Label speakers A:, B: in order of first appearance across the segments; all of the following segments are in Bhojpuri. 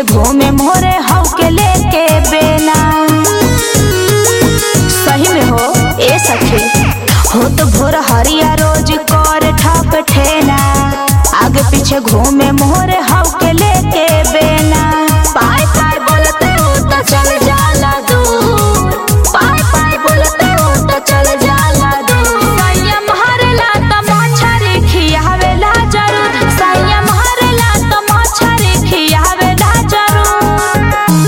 A: पीछे घूमे मोरे हव के लेके बेना। सही में हो ए सखी हो तो भोर हरिया रोज कर ठक ठेना। आगे पीछे घूमे मोरे हव के लेके बेना। पाय पाय बोलते हो तो चल जाला दूर, पाय पाय बोलते हो तो चल जाला दूर। संयम हरला त मछरी खियावेला जरूर, संयम हरला त मछरी खियावेला जरूर।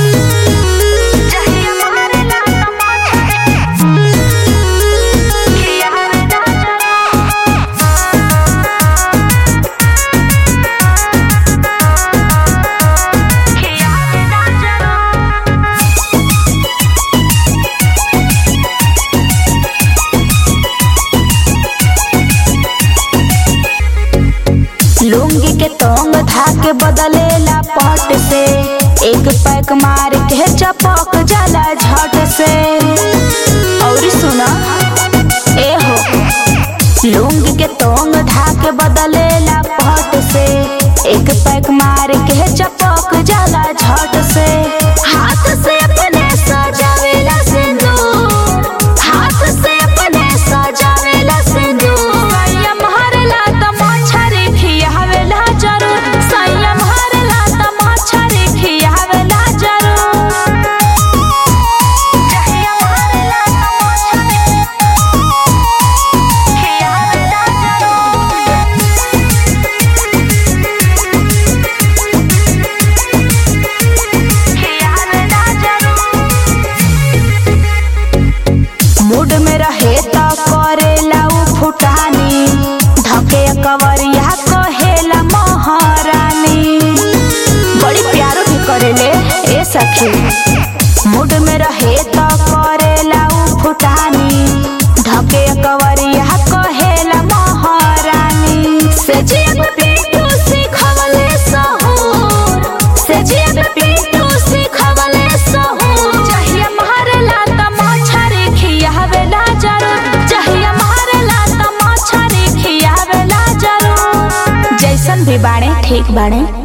A: संयम हरला त मछरी खियावेला जरूर। लुंगी के तोंग धाके बदलेला पट से, एक पैक मार के चपक जाला झट से। और सुना ए हो लुंगी के तोंग धाके बदलेला पट से, एक पैक मार के चपक जाला झट से। हाथ से अपने सजावेला सिंदूर, हाथ से अपने सजावेला सिंदूर। संयम हरला त मछरी खियावेला जरूर, संयम हरला त मछरी खियावेला जरूर। संयम हरला त मछरी खियावेला मूड में रहे त करेला उ फुटानी, धके कवरिया कहेला महारानी। बड़ी प्यारो भी करेले ए सखी। मूड में रहे त करेला उ फुटानी, धके कवरिया कहेला महारानी। से जीव पीटू सिखवले सहूर, से जीव पीटू सिखवले सहूर। चाहिए मारला त मछरी खियावेला जरूर, चाहिए मारला त मछरी खियावेला जरूर। जैसन भी बाणे ठीक बाणे।